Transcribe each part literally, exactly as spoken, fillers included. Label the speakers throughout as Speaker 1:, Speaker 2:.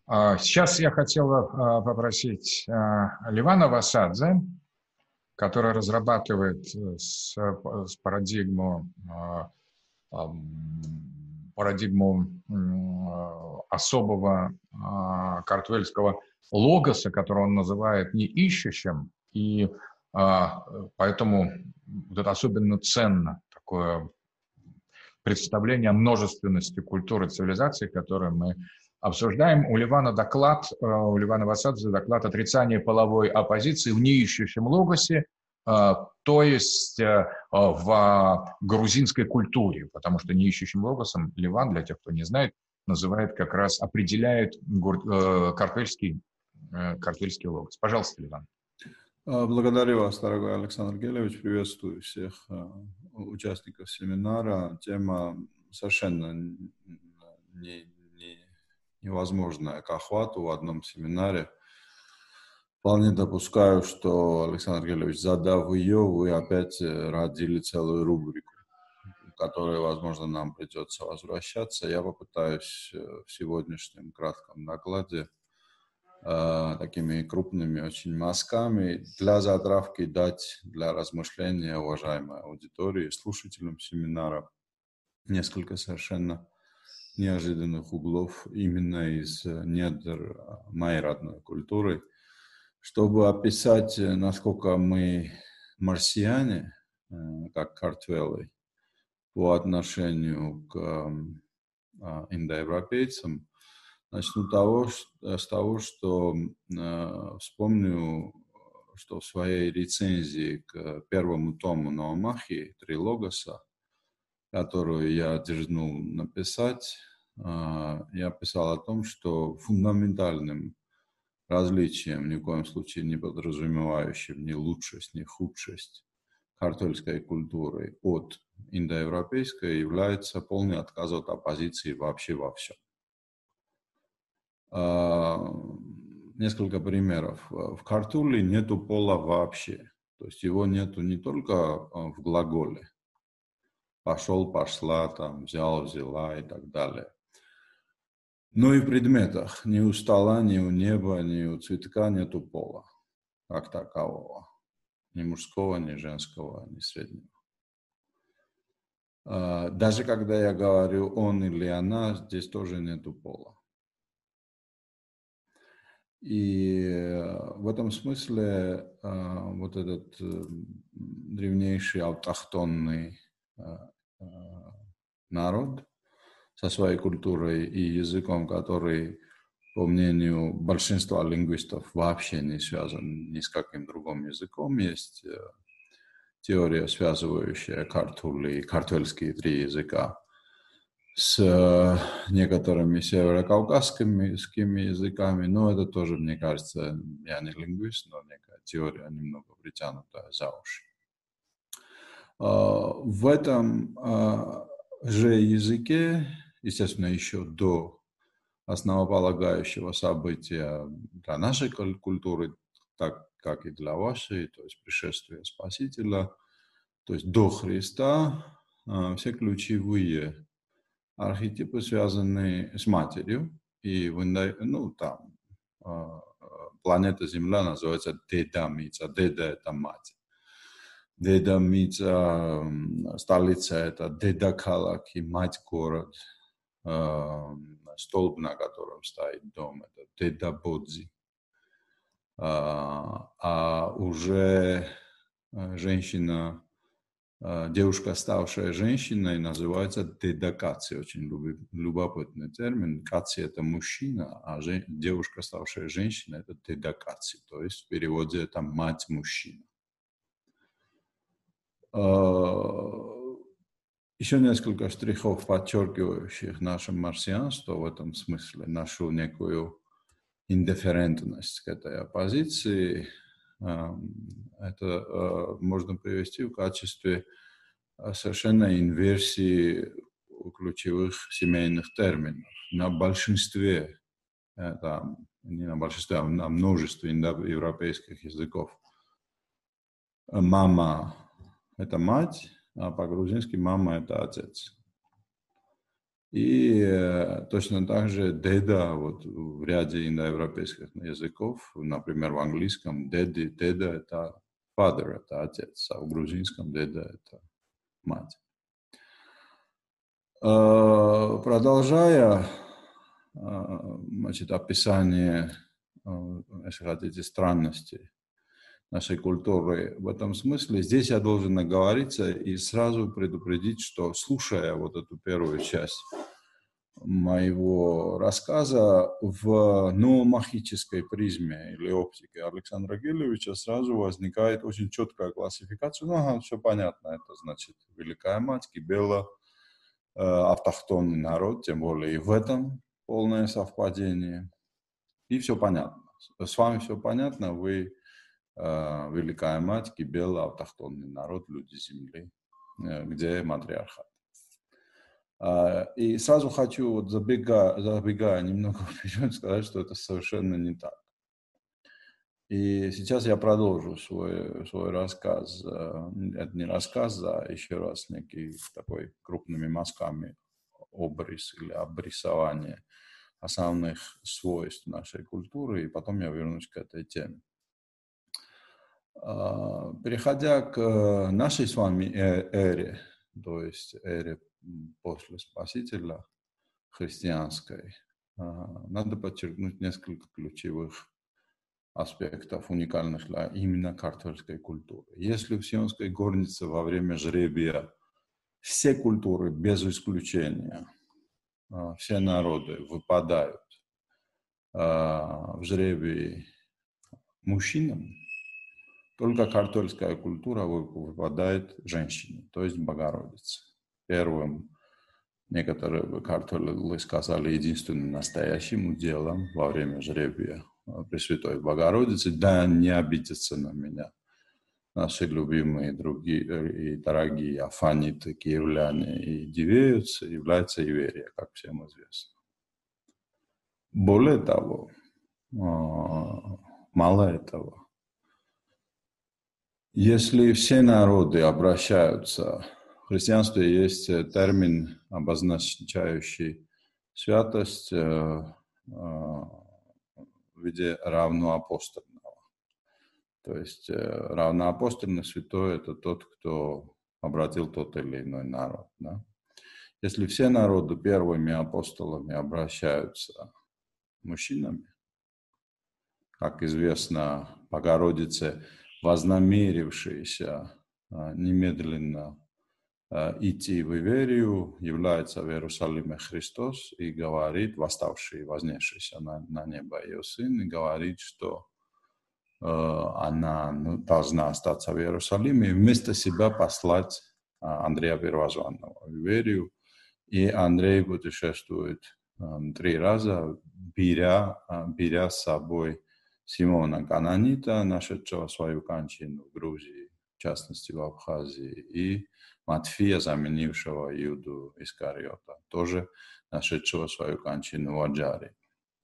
Speaker 1: А, Сейчас я хотел а, попросить а, Ливана Васадзе, который разрабатывает э, с, с парадигму, а, ам, парадигму м, а, особого а, картвельского логоса, который он называет не ищущим, и а, поэтому вот это особенно ценно, такое представление о множественности культуры цивилизации, которую мы обсуждаем. У Ливана доклад, у Ливана Васадзе доклад «Отрицание половой оппозиции в неищущем логосе», то есть в грузинской культуре, потому что неищущим логосом Ливан, для тех, кто не знает, называет как раз, определяет картвельский, картвельский логос. Пожалуйста, Ливан.
Speaker 2: Благодарю вас, дорогой Александр Гелевич. Приветствую всех участников семинара. Тема совершенно не, не, невозможная к охвату в одном семинаре. Вполне допускаю, что, Александр Гелевич, задав ее, вы опять родили целую рубрику, к которой, возможно, нам придется возвращаться. Я попытаюсь в сегодняшнем кратком докладе такими крупными очень мазками для затравки дать для размышления уважаемой аудитории, слушателям семинара несколько совершенно неожиданных углов именно из недр моей родной культуры, чтобы описать, насколько мы марсиане, как картвелы, по отношению к индоевропейцам. Начну того, с того, что э, вспомню, что в своей рецензии к первому тому Наумахи Трилогоса, которую я дерзнул написать, э, я писал о том, что фундаментальным различием, ни в коем случае не подразумевающим ни лучшесть, ни худшесть картвельской культуры от индоевропейской является полный отказ от оппозиции вообще во всем. Несколько примеров. В картуле нету пола вообще. То есть его нету не только в глаголе. Пошел, пошла, там, взял, взяла и так далее. Но и в предметах. Ни у стола, ни у неба, ни у цветка нету пола. Как такового. Ни мужского, ни женского, ни среднего. Даже когда я говорю он или она, здесь тоже нету пола. И в этом смысле вот этот древнейший автохтонный народ со своей культурой и языком, который, по мнению большинства лингвистов, вообще не связан ни с каким другим языком, есть теория, связывающая картули и картвельские три языка с некоторыми северокавказскими языками, но это тоже, мне кажется, я не лингвист, но некая теория немного притянутая за уши. В этом же языке, естественно, еще до основополагающего события для нашей культуры, так как и для вашей, то есть пришествия Спасителя, то есть до Христа, все ключевые архетипы, связанные с матерью, и ну, там планета Земля называется Дедамица. Деда – это мать. Дедамица, столица – это Дедакалаки, мать-город. Столб, на котором стоит дом – это Дедабодзи. А уже женщина, девушка, ставшая женщиной, называется дедакаци. Очень любопытный термин. Каци – это мужчина, а жен... девушка, ставшая женщиной, это дедакаци. То есть в переводе это мать-мужчина. Еще несколько штрихов, подчеркивающих наше марсианство в этом смысле, нашу некую индифферентность к этой оппозиции. Это можно привести в качестве совершенно инверсии ключевых семейных терминов. На большинстве, это, не на большинстве, а на множестве индоевропейских языков мама – это мать, а по-грузински мама – это отец. И э, точно так же деда вот в ряде индоевропейских языков, например, в английском деди, деда – это father, это отец, а в грузинском деда – это мать. Э, продолжая, э, значит, описание, э, если хотите, странностей нашей культуры в этом смысле, здесь я должен оговориться и сразу предупредить, что, слушая вот эту первую часть моего рассказа в новомахической призме или оптике Александра Гелевича, сразу возникает очень четкая классификация. Ну, ага, все понятно, это значит Великая Мать, Кибела, э, автохтонный народ, тем более и в этом полное совпадение. И все понятно. С вами все понятно, вы э, Великая Мать, Кибела, автохтонный народ, люди Земли, э, где матриархат. И сразу хочу, вот забегая, забегая немного вперед, сказать, что это совершенно не так. И сейчас я продолжу свой, свой рассказ. Это не рассказ, а еще раз некий такой крупными мазками обрис или обрисование основных свойств нашей культуры, и потом я вернусь к этой теме. Переходя к нашей с вами эре, то есть эре после Спасителя, христианской, надо подчеркнуть несколько ключевых аспектов, уникальных для именно карtvельской культуры. Если в Сионской горнице во время жребия все культуры, без исключения, все народы выпадают в жребии мужчинам, только карtvельская культура выпадает женщине, то есть Богородице. Первым некоторые картвеллы сказали единственным настоящим делом во время жребия Пресвятой Богородицы: да не обидятся на меня наши любимые другие и дорогие афаниты, киевляне и дивеются, является Иверия, как всем известно. Более того, мало этого. Если все народы обращаются, в христианстве есть термин, обозначающий святость в виде равноапостольного. То есть равноапостольный святой – это тот, кто обратил тот или иной народ. Да? Если все народы первыми апостолами обращаются мужчинами, как известно, Богородице, вознамерившийся немедленно идти в Иверию, является в Иерусалиме Христос и говорит, восставший, вознесшийся на, на небо ее сын, и говорит, что э, она ну, должна остаться в Иерусалиме и вместо себя послать э, Андрея Первозванного в Иверию. И Андрей путешествует э, три раза, беря, э, беря с собой Симона Кананита, нашедшего свою кончину в Грузии, в частности в Абхазии, и Матфея, заменившего Иуду Искариота, тоже нашедшего свою кончину в Аджаре.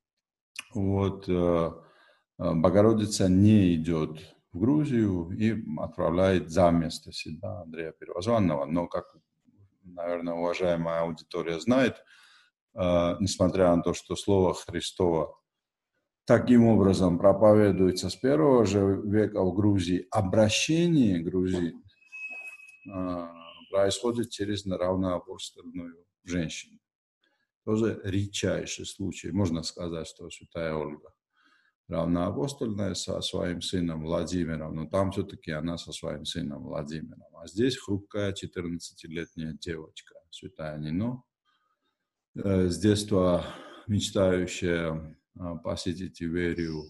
Speaker 2: Вот э, Богородица не идет в Грузию и отправляет за место себя Андрея Первозванного, но, как, наверное, уважаемая аудитория знает, э, несмотря на то, что слово Христово таким образом проповедуется с первого же века в Грузии, обращение грузин э, происходит через равноапостольную женщину. Тоже редчайший случай. Можно сказать, что святая Ольга равноапостольная со своим сыном Владимиром, но там все-таки она со своим сыном Владимиром. А здесь хрупкая четырнадцатилетняя девочка, святая Нино, э, с детства мечтающая посетить Иверию,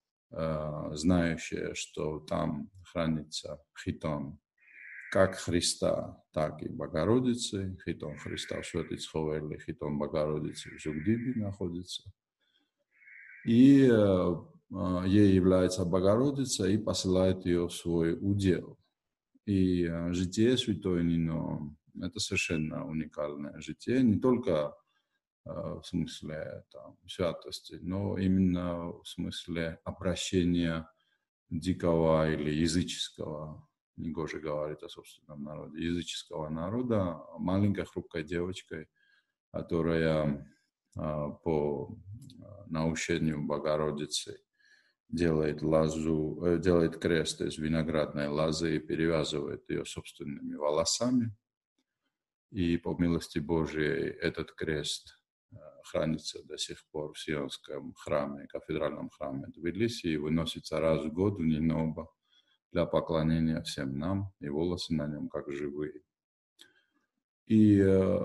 Speaker 2: знающая, что там хранится хитон как Христа, так и Богородицы. Хитон Христа в Святый-Цховерле, хитон Богородицы в Жугдибе находится. И ей является Богородица и посылает ее в свой удел. И житие святой Нино – это совершенно уникальное житие, не только в смысле там, святости, но именно в смысле обращения дикого или языческого, негоже говорить о собственном народе, языческого народа, маленькой хрупкой девочкой которая по наущению Богородицы делает лозу, делает крест из виноградной лозы и перевязывает ее собственными волосами. И по милости Божией этот крест хранится до сих пор в Сионском храме, кафедральном храме Тбилиси, и выносится раз в год в Ниноба для поклонения всем нам, и волосы на нем как живые. И,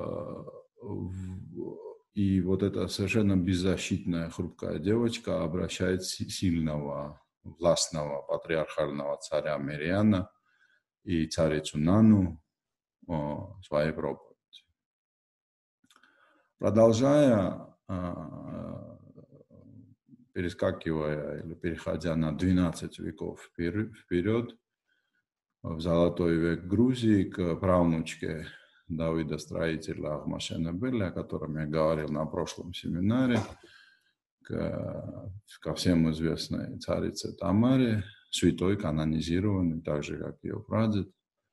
Speaker 2: и вот эта совершенно беззащитная, хрупкая девочка обращает сильного, властного, патриархального царя Мириана и царицу Нану своей проповеди. Продолжая, перескакивая или переходя на двенадцать веков вперед, в золотой век Грузии, к правнучке Давида Строителя Ахмашенебеля, о котором я говорил на прошлом семинаре, к, ко всем известной царице Тамаре, святой, канонизированной, так же, как ее прадед,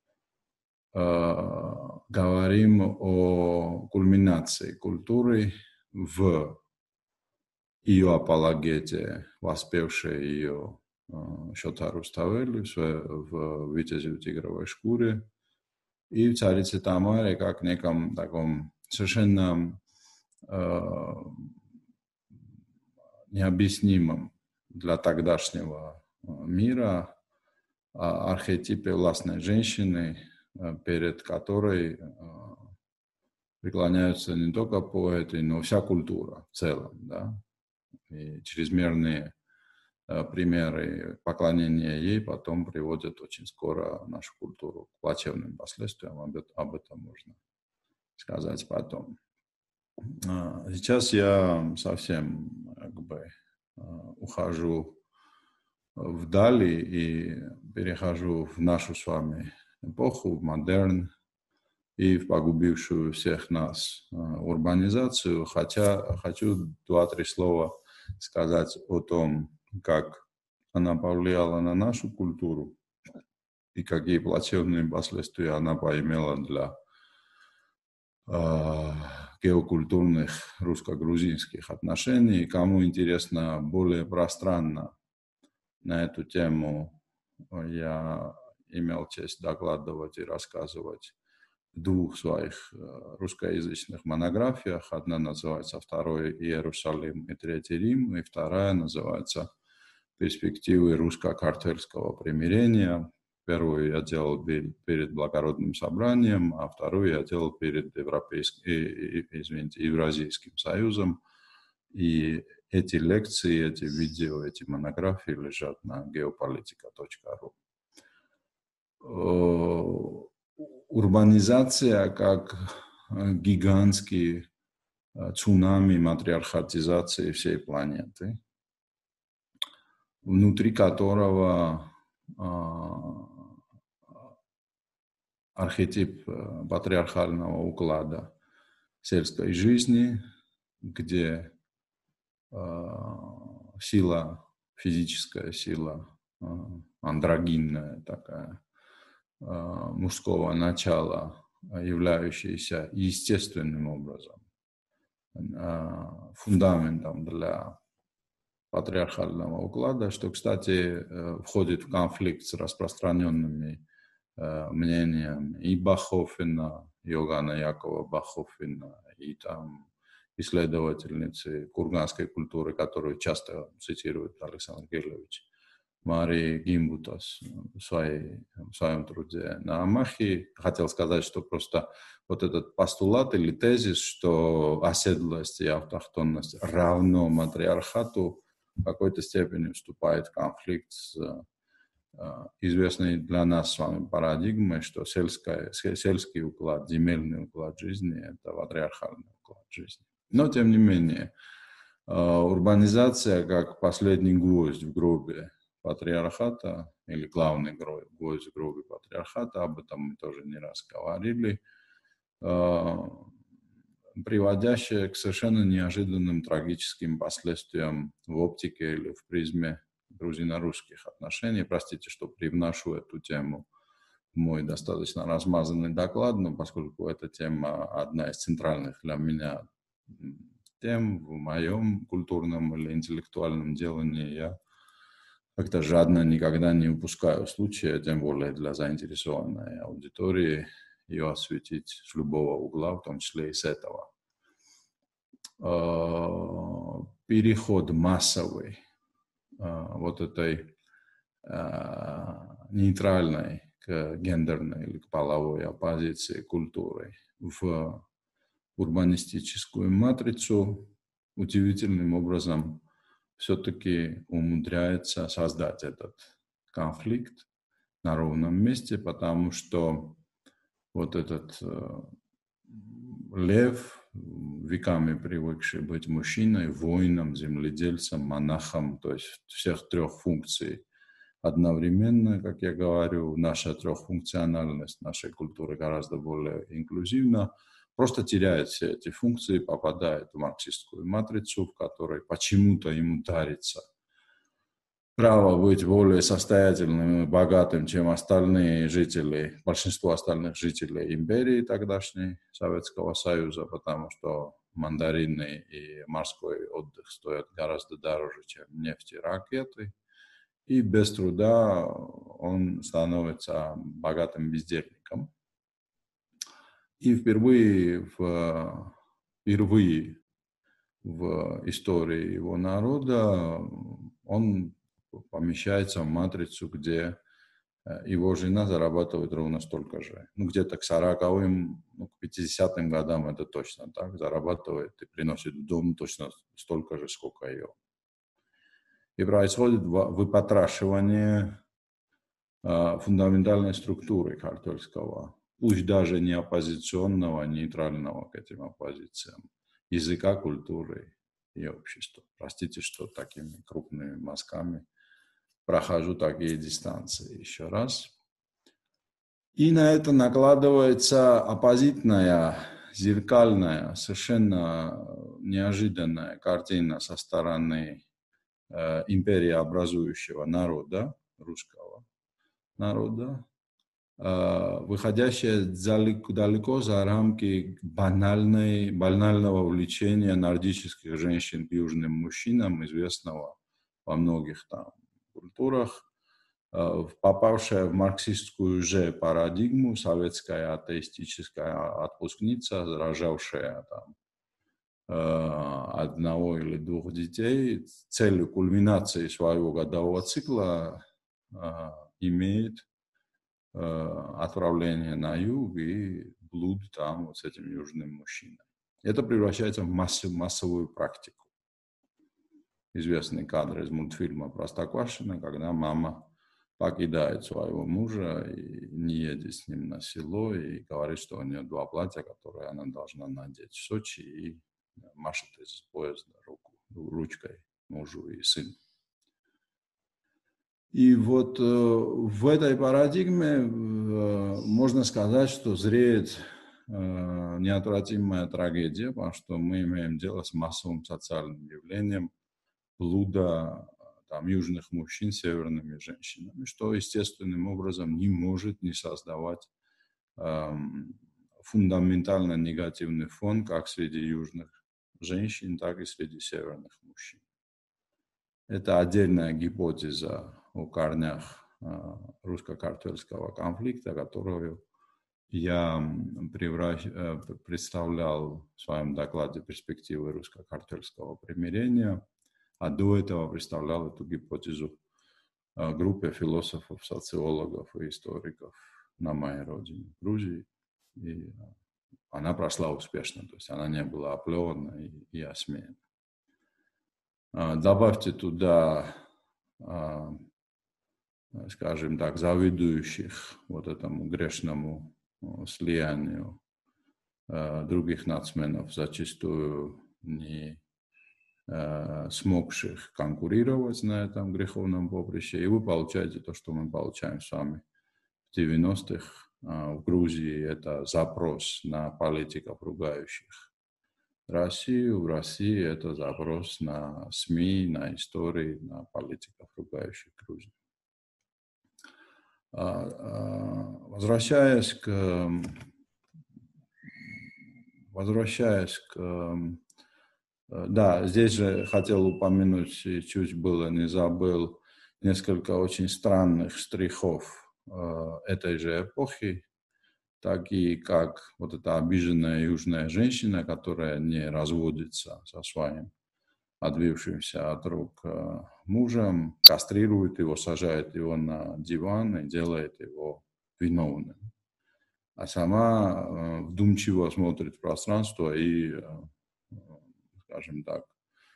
Speaker 2: говорим о кульминации культуры в ее апологете, воспевшей ее Шота Руставели в «Витязе в тигровой шкуре», и в царице Тамаре как неком таком совершенно э, необъяснимом для тогдашнего мира архетипе властной женщины, перед которой преклоняются не только поэты, но вся культура в целом, да, и чрезмерные примеры поклонения ей потом приводят очень скоро нашу культуру к плачевным последствиям, об этом, об этом можно сказать потом. Сейчас я совсем как бы ухожу вдали и перехожу в нашу с вами эпоху, в модерн и в погубившую всех нас урбанизацию, хотя хочу два-три слова сказать о том, как она повлияла на нашу культуру и какие плачевные последствия она поимела для э, геокультурных русско-грузинских отношений. Кому интересно более пространно на эту тему, я имел честь докладывать и рассказывать в двух своих русскоязычных монографиях. Одна называется «Второй Иерусалим и Третий Рим», и вторая называется «Перспективы русско-картельского примирения». Первую я делал перед Благородным собранием, а вторую я делал перед Европейским, извините, Евразийским союзом. И эти лекции, эти видео, эти монографии лежат на геополитика точка ру. Урбанизация как гигантский цунами матриархатизации всей планеты, внутри которого архетип патриархального уклада сельской жизни, где сила, физическая сила, андрогинная такая, мужского начала, являющаяся естественным образом фундаментом для патриархального уклада, что, кстати, входит в конфликт с распространенными мнениями и Бахофена, Иоганна Якова Бахофена, и там исследовательницы курганской культуры, которую часто цитирует Александр Кирлович, Марии Гимбутас в, своей, в своем труде на Амахи. Хотел сказать, что просто вот этот постулат или тезис, что оседлость и автохтонность равно матриархату, в какой-то степени вступает в конфликт с известной для нас с вами парадигмой, что сельская, сельский уклад, земельный уклад жизни – это патриархальный уклад жизни. Но, тем не менее, урбанизация как последний гвоздь в гробе патриархата, или главный гвоздь в гробе патриархата, об этом мы тоже не раз говорили, приводящая к совершенно неожиданным трагическим последствиям в оптике или в призме грузино-русских отношений. Простите, что привношу эту тему мой достаточно размазанный доклад, но поскольку эта тема одна из центральных для меня тем в моем культурном или интеллектуальном делании, я как-то жадно никогда не упускаю случая, тем более для заинтересованной аудитории, ее осветить с любого угла, в том числе и с этого. Переход массовый вот этой нейтральной к гендерной или к половой оппозиции культуры в урбанистическую матрицу удивительным образом все-таки умудряется создать этот конфликт на ровном месте, потому что вот этот э, лев, веками привыкший быть мужчиной, воином, земледельцем, монахом, то есть всех трех функций одновременно, как я говорю, наша трехфункциональность нашей культуры гораздо более инклюзивна, просто теряет все эти функции, попадает в марксистскую матрицу, в которой почему-то ему дарится право быть более состоятельным и богатым, чем остальные жители, большинство остальных жителей империи тогдашней Советского Союза, потому что мандарины и морской отдых стоят гораздо дороже, чем нефть и ракеты. И без труда он становится богатым бездельником. И впервые в, впервые в истории его народа он помещается в матрицу, где его жена зарабатывает ровно столько же. Ну, где-то к сороковым, ну, к пятидесятым годам это точно так. Зарабатывает и приносит в дом точно столько же, сколько ее. И происходит выпотрашивание э, фундаментальной структуры картельского, пусть даже не оппозиционного, а нейтрального к этим оппозициям, языка, культуры и общества. Простите, что такими крупными мазками прохожу такие дистанции еще раз. И на это накладывается оппозитная, зеркальная, совершенно неожиданная картина со стороны э, империообразующего народа, русского народа, э, выходящая далеко, далеко за рамки банальной, банального увлечения нордических женщин к южным мужчинам, известного во многих там культурах, попавшая в марксистскую же парадигму, советская атеистическая отпускница, рожавшая там одного или двух детей, целью кульминации своего годового цикла имеет отправление на юг и блуд там вот с этим южным мужчиной. Это превращается в массу, массовую практику. Известный кадр из мультфильма «Простоквашино», когда мама покидает своего мужа и не едет с ним на село и говорит, что у нее два платья, которые она должна надеть в Сочи, и машет из поезда руку, ручкой мужу и сыну. И вот э, в этой парадигме э, можно сказать, что зреет э, неотвратимая трагедия, потому что мы имеем дело с массовым социальным явлением блуда там, южных мужчин северными женщинами, что естественным образом не может не создавать э, фундаментально негативный фон как среди южных женщин, так и среди северных мужчин. Это отдельная гипотеза о корнях э, русско-картельского конфликта, которую я превращ... э, представлял в своем докладе «Перспективы русско-картельского примирения», а до этого представлял эту гипотезу э, группе философов, социологов и историков на моей родине, Грузии. И она прошла успешно, то есть она не была оплевана и, и осмеяна. Добавьте туда, скажем так, завидующих вот этому грешному слиянию других нацменов, зачастую не смогших конкурировать на этом греховном поприще, и вы получаете то, что мы получаем с вами в девяностых. В Грузии это запрос на политиков, ругающих Россию. В России это запрос на СМИ, на истории, на политиков, ругающих Грузию. Возвращаясь к, возвращаясь к, да, здесь же хотел упомянуть, чуть было не забыл, несколько очень странных штрихов этой же эпохи, такие как вот эта обиженная южная женщина, которая не разводится со своим отбившимся от рук мужем, кастрирует его, сажает его на диван и делает его виновным. А сама вдумчиво смотрит в пространство и, скажем так,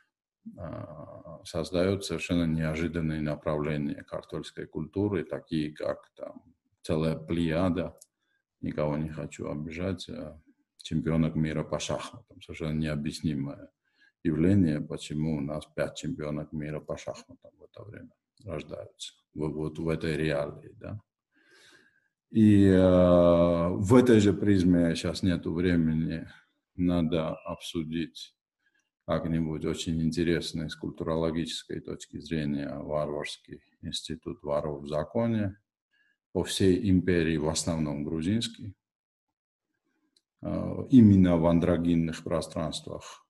Speaker 2: создает совершенно неожиданные направления картольской культуры, такие как там целая плеяда, никого не хочу обижать, чемпионок мира по шахматам. Совершенно необъяснимое явление, почему у нас пять чемпионок мира по шахматам в это время рождаются, вот в этой реалии, да. И э, в этой же призме сейчас нету времени, надо обсудить как-нибудь очень интересный с культурологической точки зрения варварский институт воров в законе по всей империи, в основном грузинский, э, именно в андрогинных пространствах.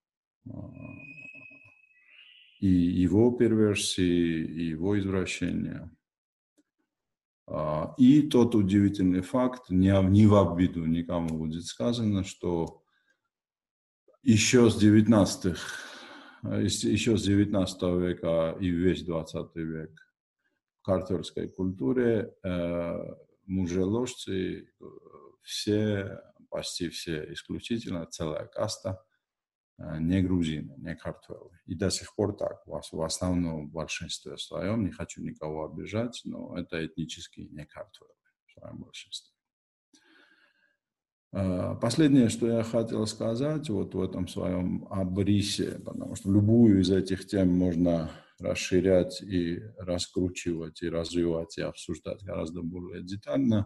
Speaker 2: И его перверсии, и его извращения. И тот удивительный факт, не, не в обиду никому будет сказано, что еще с девятнадцатого, еще с девятнадцатого века и весь двадцатый век в картельской культуре э, мужеложцы, все, почти все исключительно, целая каста, не грузины, не картвелы. И до сих пор так, в основном в большинстве своем, не хочу никого обижать, но это этнически не картвелы в своем большинстве. Последнее, что я хотел сказать вот в этом своем обрисе, потому что любую из этих тем можно расширять и раскручивать, и развивать, и обсуждать гораздо более детально,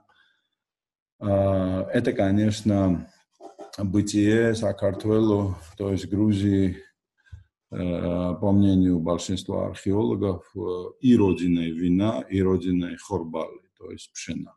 Speaker 2: это, конечно, бытие Саакартвелу, то есть Грузии, по мнению большинства археологов, и родиной вина, и родиной хорбали, то есть пшена.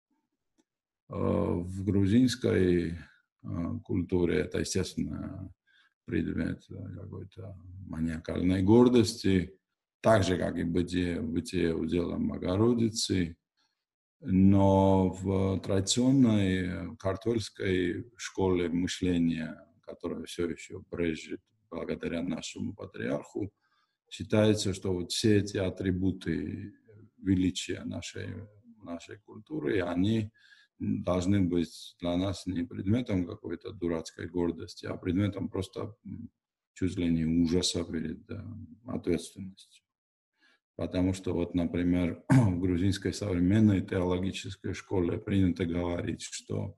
Speaker 2: В грузинской культуре это, естественно, предмет какой-то маниакальной гордости, так же, как и бытие, бытие уделом Богородицы. Но в традиционной картвельской школе мышления, которая все еще брежет благодаря нашему патриарху, считается, что вот все эти атрибуты величия нашей, нашей культуры, они должны быть для нас не предметом какой-то дурацкой гордости, а предметом просто чуть ли не ужаса перед да, ответственностью. Потому что, вот, например, в грузинской современной теологической школе принято говорить, что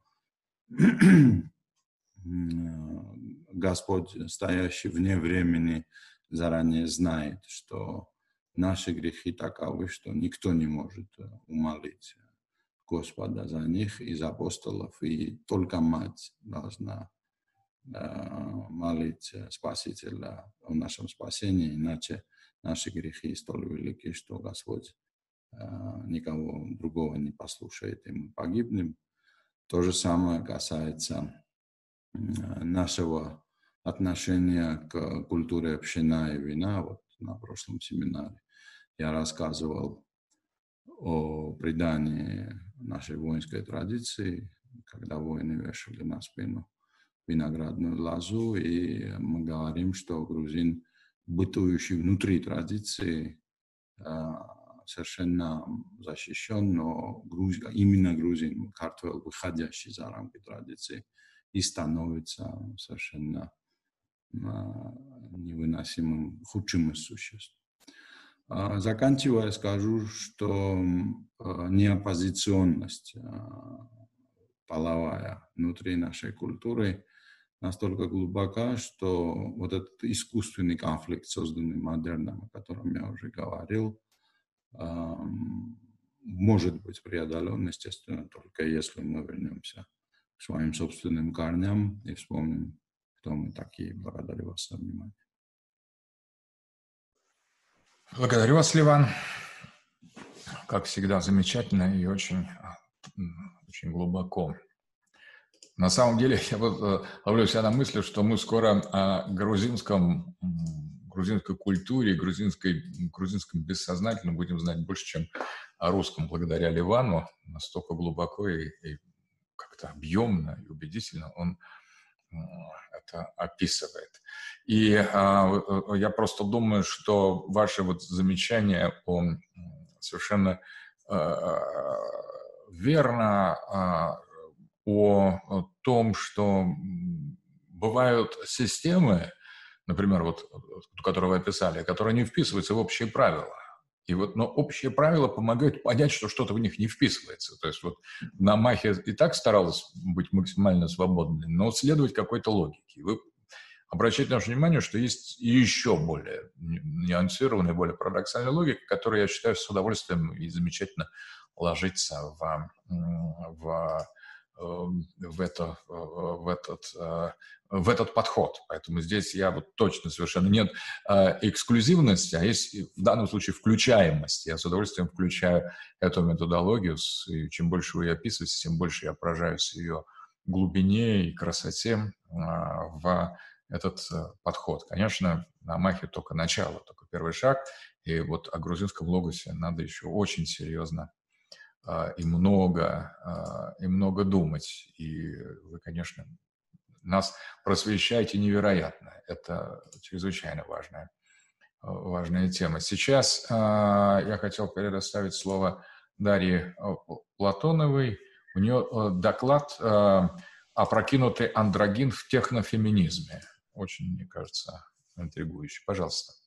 Speaker 2: Господь, стоящий вне времени, заранее знает, что наши грехи таковы, что никто не может умолить Господа за них из апостолов, и только мать должна молить Спасителя о нашем спасении, иначе наши грехи столь велики, что Господь э, никого другого не послушает, и мы погибнем. То же самое касается э, нашего отношения к культуре пшена и вина. Вот на прошлом семинаре я рассказывал о предании нашей воинской традиции, когда воины вешали на спину виноградную лозу, и мы говорим, что грузин, бытующий внутри традиции, совершенно защищен, но груз, именно грузин, картвел, выходящий за рамки традиции, и становится совершенно невыносимым, худшим из существ. Заканчивая, скажу, что неоппозиционность половая внутри нашей культуры настолько глубока, что вот этот искусственный конфликт, созданный модерном, о котором я уже говорил, может быть преодолен, естественно, только если мы вернемся к своим собственным корням и вспомним, кто мы такие. Благодарю вас за внимание.
Speaker 1: Благодарю вас, Ливан. как всегда, замечательно и очень, очень глубоко. На самом деле, я вот ловлю себя на мысли, что мы скоро о грузинском, грузинской культуре, грузинской, грузинском бессознательном будем знать больше, чем о русском, благодаря Ливану. Настолько глубоко и, и как-то объемно и убедительно он это описывает. И а, я просто думаю, что ваше вот замечание о совершенно а, верно а, о том, что бывают системы, например, вот, которую вы описали, которые не вписываются в общие правила. И вот, но общие правила помогают понять, что что-то в них не вписывается. То есть вот Намахе и так старалась быть максимально свободной, но следовать какой-то логике. Вы обращайте наше внимание, что есть еще более нюансированная, более парадоксальная логика, которая, я считаю, с удовольствием и замечательно ложится в, в, в, это, в, этот, в этот подход. Поэтому здесь я вот точно совершенно нет эксклюзивности, а есть в данном случае включаемость. Я с удовольствием включаю эту методологию, и чем больше вы ее описываете, тем больше я поражаюсь ее глубине и красоте в этот подход. Конечно, Намахе только начало, только первый шаг, и вот о грузинском логосе надо еще очень серьезно и много, и много думать. И вы, конечно, нас просвещаете невероятно. Это чрезвычайно важная, важная тема. Сейчас я хотел предоставить слово Дарье Платоновой. У нее доклад «Опрокинутый андрогин в технофеминизме». Очень, мне кажется, интригующий. Пожалуйста.